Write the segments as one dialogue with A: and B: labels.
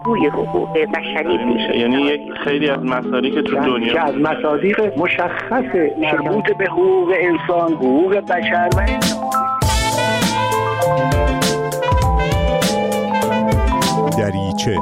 A: بازگوی حقوق بشری
B: میشه. یعنی یک خیلی از مصادیق تو دنیا
C: که از مصادیق مشخص مربوط به حقوق انسان، حقوق بشر و
D: دریچه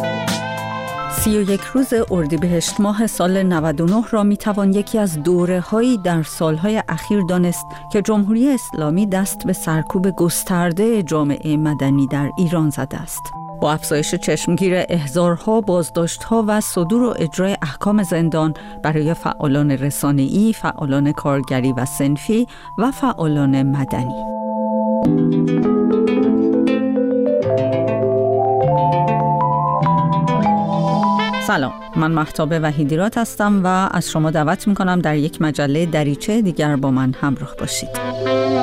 E: 31 روز اردیبهشت ماه سال 99 را میتوان یکی از دوره‌هایی در سالهای اخیر دانست که جمهوری اسلامی دست به سرکوب گسترده جامعه مدنی در ایران زده است. با افزایش چشمگیر احضارها، بازداشت‌ها و صدور و اجرای احکام زندان برای فعالان رسانه‌ای، فعالان کارگری و صنفی و فعالان مدنی. سلام، من مهتاب وحیدیراد هستم و از شما دعوت میکنم در یک مجله دریچه دیگر با من همراه باشید.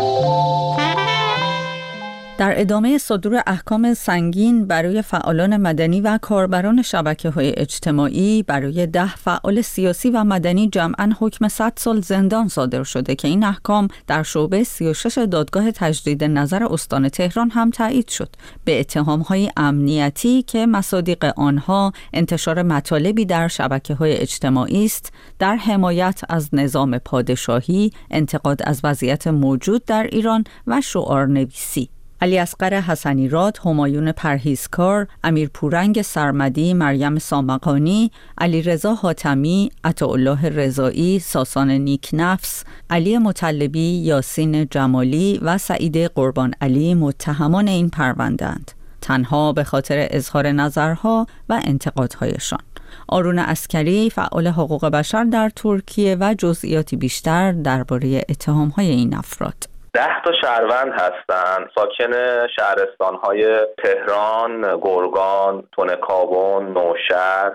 E: در ادامه صدور احکام سنگین برای فعالان مدنی و کاربران شبکه‌های اجتماعی، برای 10 فعال سیاسی و مدنی جمعاً حکم 100 سال زندان صادر شده که این احکام در شعبه 36 دادگاه تجدید نظر استان تهران هم تایید شد به اتهام‌های امنیتی که مصادیق آنها انتشار مطالبی در شبکه‌های اجتماعی است در حمایت از نظام پادشاهی، انتقاد از وضعیت موجود در ایران و شعارنویسی. علی اصغر حسنی راد، همایون پرهیزکار، امیر پورنگ سرمدی، مریم سامقانی، علی رضا حاتمی، عطاالله رضایی، ساسان نیکنفس، علی مطلبی، یاسین جمالی و سعید قربان علی متهمان این پرونده‌اند، تنها به خاطر اظهار نظرها و انتقادهایشان. آرون عسکری، فعال حقوق بشر در ترکیه و جزئیاتی بیشتر درباره اتهام‌های این افراد.
F: 10 تا شهروند هستن، ساکن شهرستان‌های تهران، گرگان، تونه‌کابون، نوشهر،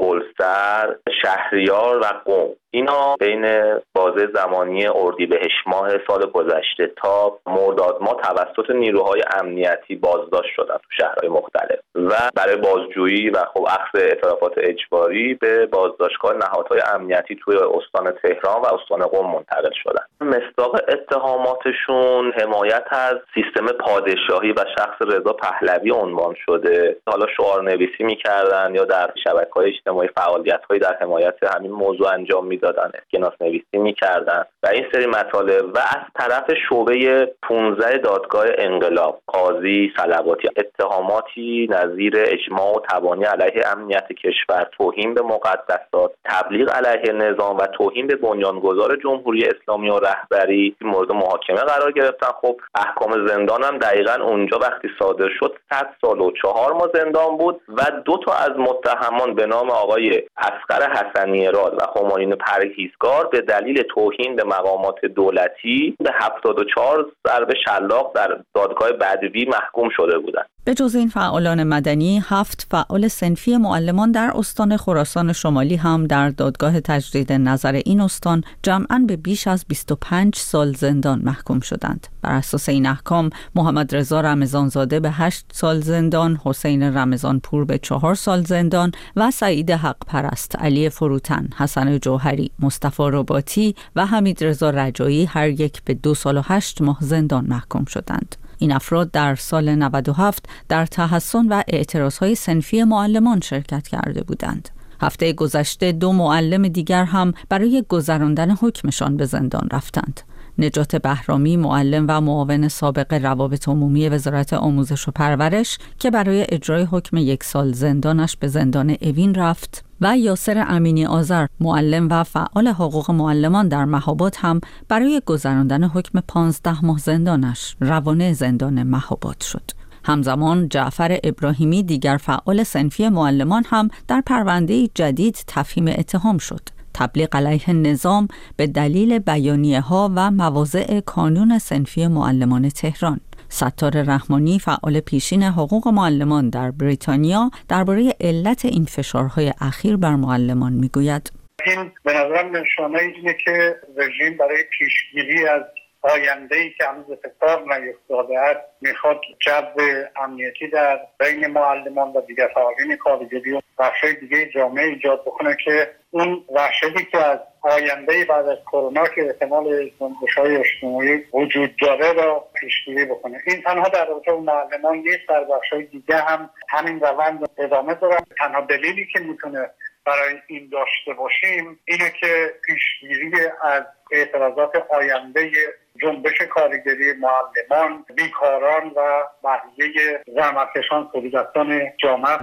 F: بابلسر، شهریار و قم. اینا بین بازه زمانی اردیبهشت ماه سال گذشته تا مرداد ماه توسط نیروهای امنیتی بازداشت شدن تو شهرهای مختلف و برای بازجویی و خب اخذ اعترافات اجباری به بازداشتگاه نهادهای امنیتی توی استان تهران و استان قم منتقل شدن. مصداق اتهاماتشون حمایت از سیستم پادشاهی و شخص رضا پهلوی عنوان شده. حالا شعارنویسی می‌کردن یا در شبکه‌های اجتماعی فعالیت‌هایی در حمایت همین موضوع انجام میدادن، اسکناس نویسی میکردن و این سری مطالب. و از طرف شعبه 15 دادگاه انقلاب، قاضی صلواتی، اتهاماتی نظیر اجماع و تبانی علیه امنیت کشور، توهین به مقدسات، تبلیغ علیه نظام و توهین به بنیانگذار جمهوری اسلامی و رهبری مورد محاکمه قرار گرفتن. خب احکام زندان هم دقیقاً اونجا وقتی صادر شد 100 سال و 4 ماه زندان بود و 2 تا از متهمان به نام آقای اصغر حسنی راد و همایون پرهیزکار به دلیل توهین به مقامات دولتی به 74 ضرب شلاق در دادگاه بدوی محکوم شده بودند.
E: به جز این فعالان مدنی، 7 فعال صنفی معلمان در استان خراسان شمالی هم در دادگاه تجدید نظر این استان جمعاً به بیش از 25 سال زندان محکوم شدند. بر اساس این احکام، محمد رضا رمضانزاده به 8 سال زندان، حسین رمضانپور به 4 سال زندان و سعید حق پرست، علی فروتن، حسن جوهری، مصطفی رباطی و حمید رضا رجایی هر یک به 2 سال و 8 ماه زندان محکوم شدند. این افراد در سال 97 در تحصن و اعتراضهای صنفی معلمان شرکت کرده بودند. هفته گذشته 2 معلم دیگر هم برای گذراندن حکمشان به زندان رفتند. نجات بهرامی، معلم و معاون سابق روابط عمومی وزارت آموزش و پرورش که برای اجرای حکم 1 سال زندانش به زندان اوین رفت، و یاسر امینی آذر، معلم و فعال حقوق معلمان در مهاباد هم برای گذراندن حکم 15 ماه زندانش روانه زندان مهاباد شد. همزمان جعفر ابراهیمی، دیگر فعال صنفی معلمان، هم در پرونده جدید تفهیم اتهام شد: تبلیغ علیه نظام به دلیل بیانیه‌ها و مواضع کانون صنفی معلمان تهران. ستار رحمانی، فعال پیشین حقوق معلمان در بریتانیا، درباره علت این فشارهای اخیر بر معلمان میگوید:
C: این به نظرم نشانه اینه که رژیم برای پیشگیری از
A: آینده‌ای که هنوز اتفاق نیفتاده است میخواد جو امنیتی در بین معلمان و دیگر فعالین کارگری و بخش‌های دیگه جامعه ایجاد بکنه که اون وحشتی که از آینده بعد از کرونا که احتمال جنبش‌های اجتماعی وجود داره را پیش‌گیری بکنه. این تنها در رابطه با معلمان نیست، در بخش‌های دیگه هم همین روند ادامه داره. تنها دلیلی که میتونه برای این داشته باشیم اینه که پیشگیری از اعتراضات آینده جنبش کارگری معلمان، بیکاران و بقیه زحمتکشان تولیدستان جامعه.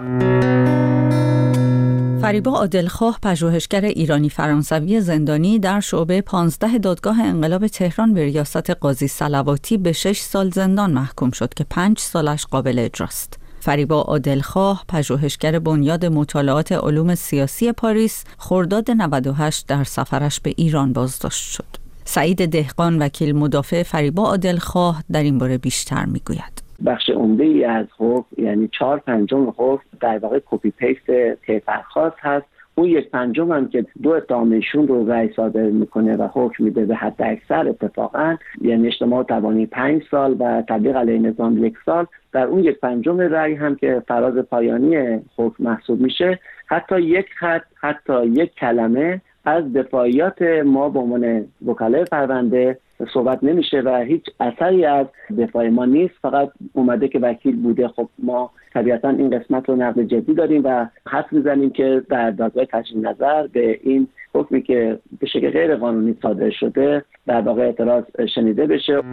E: فریبا عادلخواه، پژوهشگر ایرانی فرانسوی زندانی، در شعبه 15 دادگاه انقلاب تهران به ریاست قاضی صلواتی به 6 سال زندان محکوم شد که 5 سالش قابل اجراست. فریبا عادلخواه، پژوهشگر بنیاد مطالعات علوم سیاسی پاریس، خرداد 98 در سفرش به ایران بازداشت شد. سعید دهقان، وکیل مدافع فریبا عادلخواه، در این باره بیشتر میگوید.
G: بخش عمده ای از حکم، یعنی 4/5 حکم در واقع کپی پیست طیف‌خواست هست. اون 1/5 هم که 2 اتهامشون رو رأی صادر میکنه و حکم میده به حد اکثر اتفاقا، یعنی اجتماع توانی 5 سال و تبلیغ علیه نظام 1 سال. در اون 1/5 رأی هم که فراز پایانی حکم محسوب میشه، حتی یک خط، حتی یک کلمه از دفاعیات ما به عنوان وکلای پرونده صحبت نمیشه و هیچ اثری از دفاع ما نیست، فقط اومده که وکیل بوده. خب ما طبیعتا این قسمت رو نقد جدی داریم و حد میزنیم که در دادگاه تجدید نظر به این حکمی که به شکل غیر قانونی صادر شده در واقع اعتراض شنیده بشه.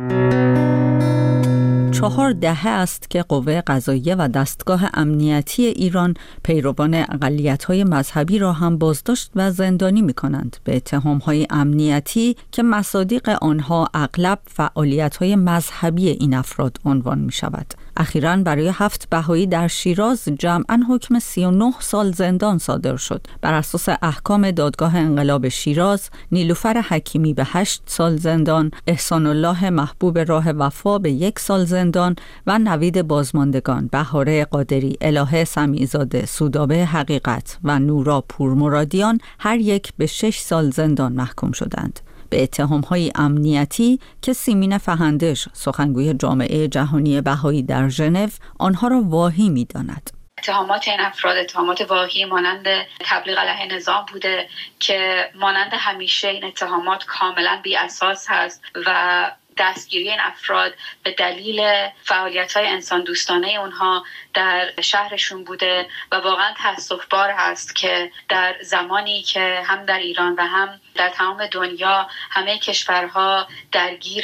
E: 4 دهه است که قوه قضاییه و دستگاه امنیتی ایران پیروان اقلیت‌های مذهبی را هم بازداشت و زندانی می‌کنند به اتهام‌های امنیتی که مصادیق آنها اغلب فعالیت‌های مذهبی این افراد عنوان می‌شود. اخیراً برای 7 بهایی در شیراز جمعاً حکم 39 سال زندان صادر شد. بر اساس احکام دادگاه انقلاب شیراز، نیلوفر حکیمی به 8 سال زندان، احسان الله محبوب راه وفا به 1 سال زندان و نوید بازماندگان بهاره قادری، الهه سمیع‌زاده، سودابه حقیقت و نورا پورمرادیان هر یک به 6 سال زندان محکوم شدند به اتهام‌های امنیتی که سیمین فهندش، سخنگوی جامعه جهانی بهایی در ژنو، آنها را واهی می‌داند.
H: اتهامات این افراد اتهامات واهی مانند تبلیغ علیه نظام بوده که مانند همیشه این اتهامات کاملا بی اساس هست و دستگیری این افراد به دلیل فعالیت‌های انسان دوستانه اونها در شهرشون بوده و واقعا تأسف‌بار هست که در زمانی که هم در ایران و هم در تمام دنیا همه کشورها درگیر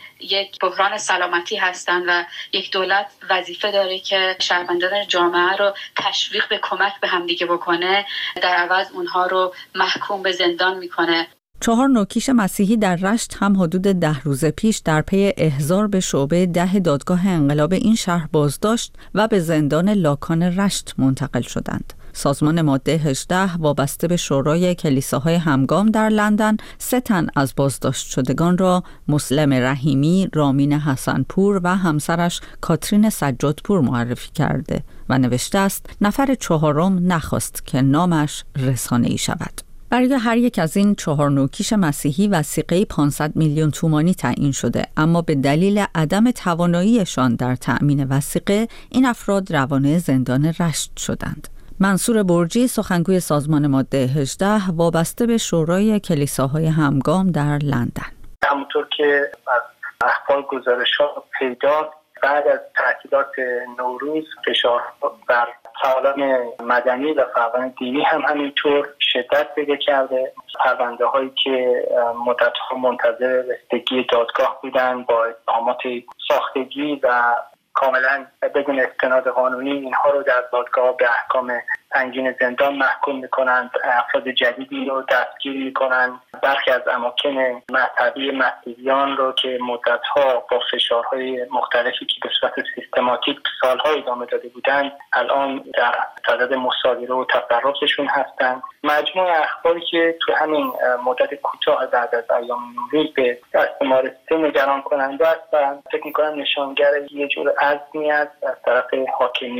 H: یک بحران سلامتی هستند و یک دولت وظیفه داره که شهروندان جامعه رو تشویق به کمک به همدیگه بکنه، در عوض اونها رو محکوم به زندان میکنه.
E: 4 نوکیش مسیحی در رشت هم حدود 10 روز پیش در پی احضار به شعبه 10 دادگاه انقلاب این شهر بازداشت و به زندان لاکان رشت منتقل شدند. سازمان ماده 18 وابسته به شورای کلیساهای همگام در لندن 3 تن از بازداشت شدگان را مسلم رحیمی، رامین حسنپور و همسرش کاترین سجادپور معرفی کرده و نوشته است نفر 4م نخواست که نامش رسانه‌ای شود. برای هر یک از این 4 نوکیش مسیحی وثیقه 500 میلیون تومانی تعیین شده، اما به دلیل عدم تواناییشان در تأمین وثیقه این افراد روانه زندان رشت شدند. منصور برجی، سخنگوی سازمان ماده 18 وابسته به شورای کلیساهای همگام در لندن:
A: همونطور که از اخبار گزارش‌ها پیدا، بعد از تعطیلات نوروز فشار بر فعالان مدنی و فعالان دینی هم همینطور شدت پیدا کرده. پرونده هایی که مدت‌ها منتظر رسیدگی دادگاه بودن با اتهامات ساختگی و کاملا بدون استناد قانونی، اینها رو در دادگاه به احکام سنگین زندان محکوم میکنند. افراد جدیدی رو دستگیر میکنند. برخی از اماکن مذهبی مسیحیان رو که مدت‌ها با فشارهای مختلفی که به صورت سیستماتیک سالها ادامه داده بودند، الان در صدد مصادره و تصرفشون هستند. مجموع اخباری که تو همین مدت کوتاه بعد از ایام نوروز به دست ما رسیده نگران کننده است و فکر می‌کنم نشانگر یه جور عزمی است از طرف حاکمیت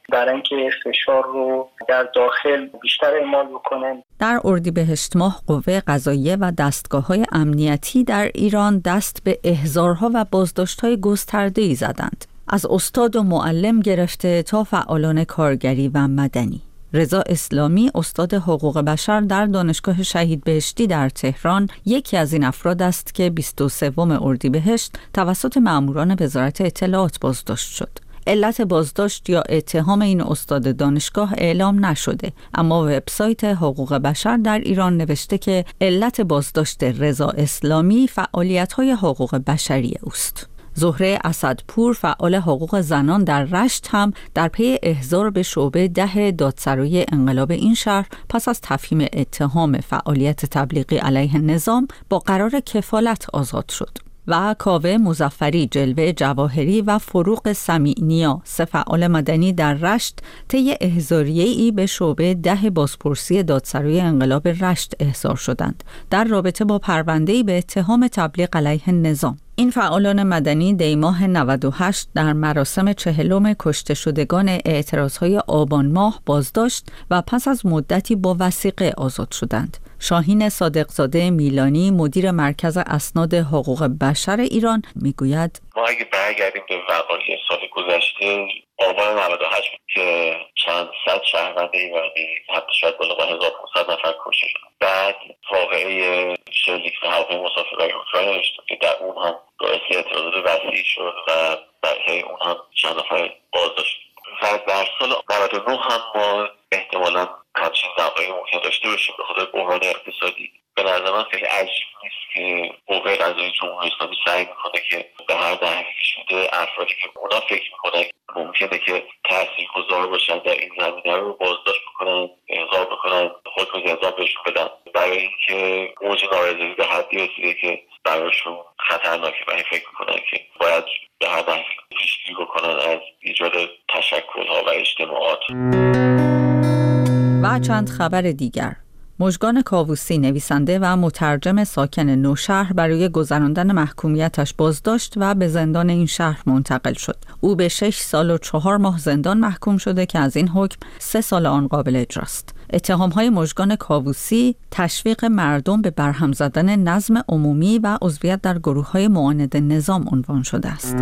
A: برای اینکه فشار رو در داخل بیشتر اعمال بکنن.
E: در اردیبهشت ماه قوه قضاییه و دستگاه‌های امنیتی در ایران دست به احضارها و بازداشت‌های گسترده‌ای زدند. از استاد و معلم گرفته تا فعالان کارگری و مدنی. رضا اسلامی، استاد حقوق بشر در دانشگاه شهید بهشتی در تهران، یکی از این افراد است که 23 اردیبهشت توسط ماموران وزارت اطلاعات بازداشت شد. علت بازداشت یا اتهام این استاد دانشگاه اعلام نشده، اما وبسایت حقوق بشر در ایران نوشته که علت بازداشت رضا اسلامی فعالیت‌های حقوق بشری اوست. زهره اسدپور، فعال حقوق زنان در رشت، هم در پی احضار به شعبه 10 دادسرایی انقلاب این شهر پس از تفهیم اتهام فعالیت تبلیغی علیه نظام با قرار کفالت آزاد شد. و کاوه مظفری، جلوه جواهری و فروغ سمیعنیا، 3 فعال مدنی در رشت، طی احضاریه‌ای به شعبه 10 بازپرسی دادسرای انقلاب رشت احضار شدند در رابطه با پرونده‌ای به اتهام تبلیغ علیه نظام. این فعالان مدنی دی ماه 98 در مراسم 40 کشته شدگان اعتراضهای آبان ماه بازداشت و پس از مدتی با وثیقه آزاد شدند. شاهین صادقزاده میلانی، مدیر مرکز اسناد حقوق بشر ایران، میگوید
I: ما اگه برگردیم به وقایع سال گذشته، آبان 98 که چند صد شهروند ایرانی، حتی شاید بالغ 1500 نفر کشته شدند. بعد واقعه شلیک به هواپیمای مسافربری اوکراین که در اون هم باعث اعتراضات وسیع شد و برای اون هم چند نفر بازداشت. و در سال 99 هم ما احتمالاً همچین وقایعی ممکن داشته باشیم به خاطر بحران اقتصادی. به نظر من خیلی عجیب نیست که قوه قضاییه جمهوری اسلامی سعی میکنه که به هر دهنی شده افرادی که اونا فکر میکنن ممکنه که تاثیرگذار باشن در این زمینه رو بازداشت بکنن، احضار بکنن، حکم زندان بهشون بدن، برای اینکه اوج نارضایتی به حدی رسیده که براشون خطرناکه و این فکر میکنن که باید به هر دهنی پیشگیری بکنن از ایجاد تشکل‌ها و اجتماعات.
E: و چند خبر دیگر. مژگان کاووسی، نویسنده و مترجم ساکن نوشهر، برای گذراندن محکومیتش بازداشت و به زندان این شهر منتقل شد. او به 6 سال و 4 ماه زندان محکوم شده که از این حکم 3 سال آن قابل اجراست. اتهام‌های مژگان کاووسی تشویق مردم به برهم زدن نظم عمومی و عضویت در گروه‌های معاند نظام عنوان شده است.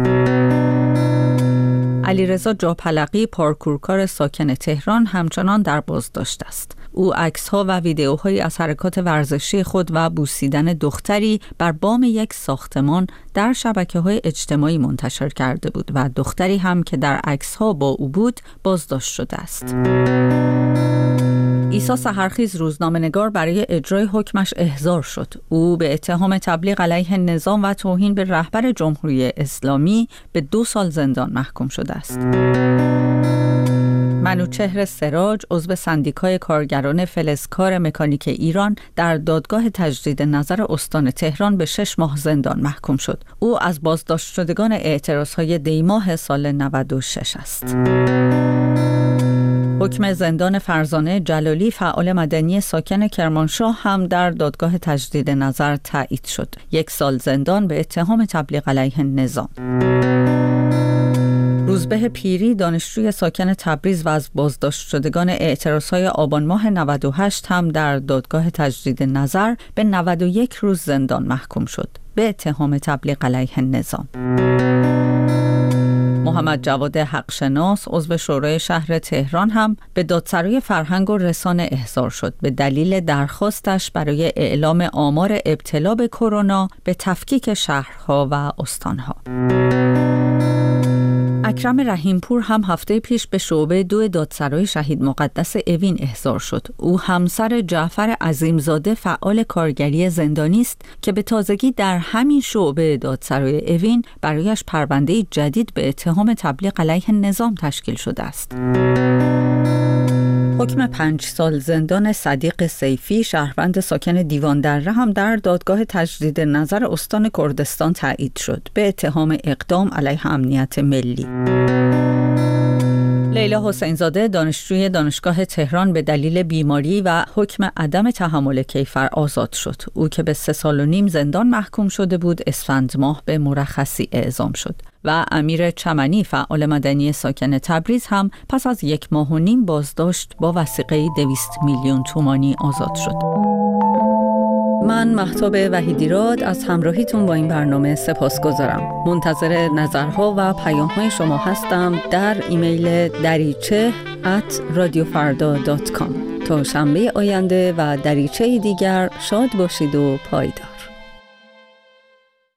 E: علیرضا جاپلقی، پارکورکار ساکن تهران، همچنان در بازداشت است. او عکس‌ها و ویدئوهایی از حرکات ورزشی خود و بوسیدن دختری بر بام یک ساختمان در شبکه‌های اجتماعی منتشر کرده بود و دختری هم که در عکس‌ها با او بود بازداشت شده است. عیسی سحرخیز، روزنامه‌نگار، برای اجرای حکمش احضار شد. او به اتهام تبلیغ علیه نظام و توهین به رهبر جمهوری اسلامی به 2 سال زندان محکوم شده است. منوچهر سراج، عضو سندیکای کارگران فلزکار مکانیک ایران، در دادگاه تجدید نظر استان تهران به 6 ماه زندان محکوم شد. او از بازداشت شدگان اعتراضهای دی ماه سال 96 است. حکم زندان فرزانه جلالی، فعال مدنی ساکن کرمانشاه، هم در دادگاه تجدید نظر تایید شد. 1 سال زندان به اتهام تبلیغ علیه نظام. روزبه پیری، دانشجوی ساکن تبریز و از بازداشت شدگان اعتراضهای آبان ماه 98، هم در دادگاه تجدید نظر به 91 روز زندان محکوم شد به اتهام تبلیغ علیه نظام. محمد جواد حقشناس، عضو شورای شهر تهران، هم به دادسرای فرهنگ و رسانه احضار شد به دلیل درخواستش برای اعلام آمار ابتلا به کرونا به تفکیک شهرها و استانها. اکرم رحیمپور هم هفته پیش به شعبه 2 دادسرای شهید مقدس اوین احضار شد. او همسر جعفر عظیمزاده، فعال کارگری زندانی است که به تازگی در همین شعبه دادسرای اوین برایش پرونده جدید به اتهام تبلیغ علیه نظام تشکیل شده است. حکم 5 سال زندان صدیق سیفی، شهروند ساکن دیوان دره، هم در دادگاه تجدید نظر استان کردستان تایید شد به اتهام اقدام علیه امنیت ملی. لیلا حسینزاده، دانشجوی دانشگاه تهران، به دلیل بیماری و حکم عدم تحمل کیفر آزاد شد. او که به 3 سال و نیم زندان محکوم شده بود، اسفند ماه به مرخصی اعزام شد. و امیر چمنی فعال مدنی ساکن تبریز هم پس از 1.5 ماه بازداشت با وثیقه 200 میلیون تومانی آزاد شد. من مهتاب وحیدیراد از همراهیتون با این برنامه سپاسگزارم. منتظر نظرها و پیام‌های شما هستم در ایمیل dariche@radiofarda.com. تا شنبه آینده و دریچه دیگر شاد باشید و پایدار.